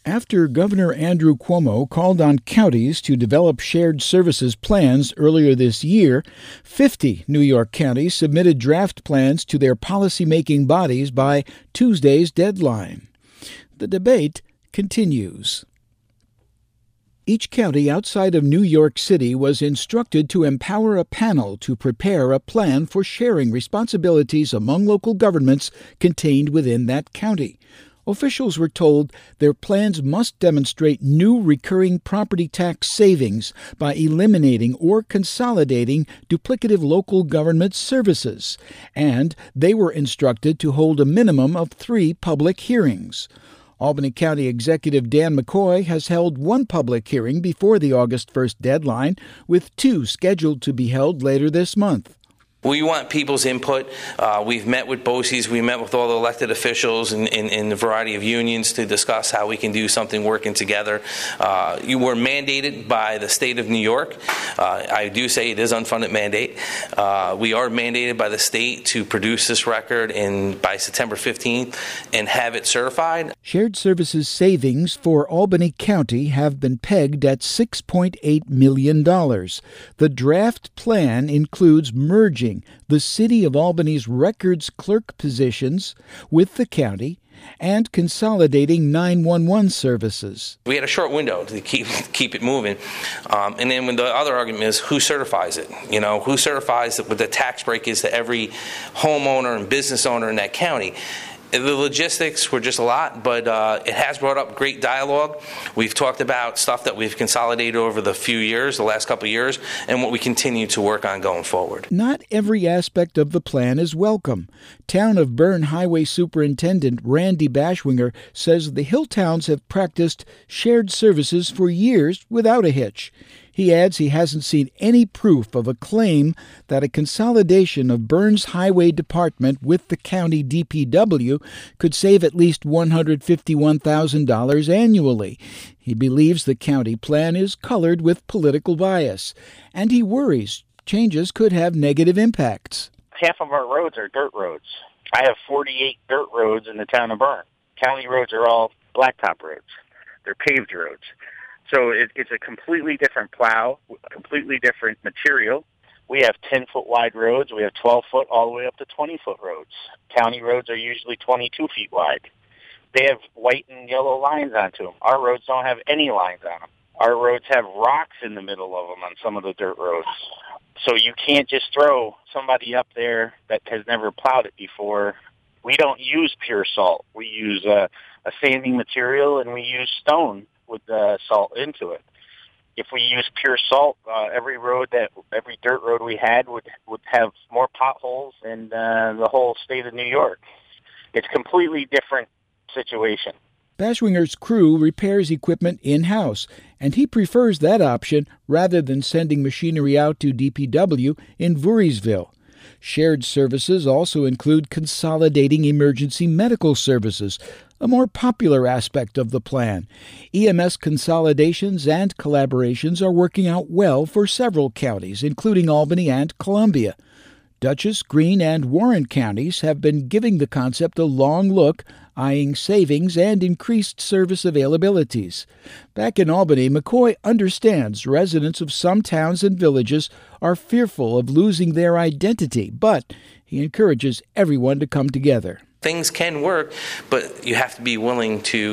After Governor Andrew Cuomo called on counties to develop shared services plans earlier this year, 50 New York counties submitted draft plans to their policymaking bodies by Tuesday's deadline. The debate continues. Each county outside of New York City was instructed to empower a panel to prepare a plan for sharing responsibilities among local governments contained within that county. Officials were told their plans must demonstrate new recurring property tax savings by eliminating or consolidating duplicative local government services, and they were instructed to hold a minimum of 3 public hearings. Albany County Executive Dan McCoy has held one public hearing before the August 1st deadline, with 2 scheduled to be held later this month. We want people's input. We've met with BOCES. We met with all the elected officials in a variety of unions to discuss how we can do something working together. You were mandated by the state of New York. I do say it is unfunded mandate. We are mandated by the state to produce this record by September 15th and have it certified. Shared services savings for Albany County have been pegged at $6.8 million. The draft plan includes merging the City of Albany's records clerk positions with the county and consolidating 911 services. We had a short window to keep it moving. And then when the other argument is who certifies it? Who certifies what the tax break is to every homeowner and business owner in that county? The logistics were just a lot, but it has brought up great dialogue. We've talked about stuff that we've consolidated over the last couple of years, and what we continue to work on going forward. Not every aspect of the plan is welcome. Town of Bern Highway Superintendent Randy Bashwinger says the hill towns have practiced shared services for years without a hitch. He adds he hasn't seen any proof of a claim that a consolidation of Bern's Highway Department with the county DPW could save at least $151,000 annually. He believes the county plan is colored with political bias, and he worries changes could have negative impacts. Half of our roads are dirt roads. I have 48 dirt roads in the town of Bern. County roads are all blacktop roads. They're paved roads. So it's a completely different plow, completely different material. We have 10-foot wide roads. We have 12-foot all the way up to 20-foot roads. County roads are usually 22 feet wide. They have white and yellow lines onto them. Our roads don't have any lines on them. Our roads have rocks in the middle of them on some of the dirt roads. So you can't just throw somebody up there that has never plowed it before. We don't use pure salt. We use a sanding material, and we use stone with salt into it. If we use pure salt, every dirt road we had would have more potholes than the whole state of New York. It's a completely different situation. Bashwinger's crew repairs equipment in-house, and he prefers that option rather than sending machinery out to DPW in Voorheesville. Shared services also include consolidating emergency medical services, a more popular aspect of the plan. EMS consolidations and collaborations are working out well for several counties, including Albany and Columbia. Dutchess, Greene, and Warren counties have been giving the concept a long look, eyeing savings and increased service availabilities. Back in Albany, McCoy understands residents of some towns and villages are fearful of losing their identity, but he encourages everyone to come together. Things can work, but you have to be willing to,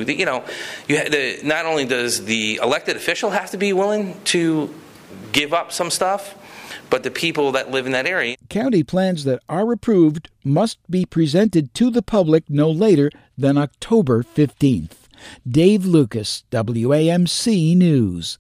not only does the elected official have to be willing to give up some stuff, but the people that live in that area. County plans that are approved must be presented to the public no later than October 15th. Dave Lucas, WAMC News.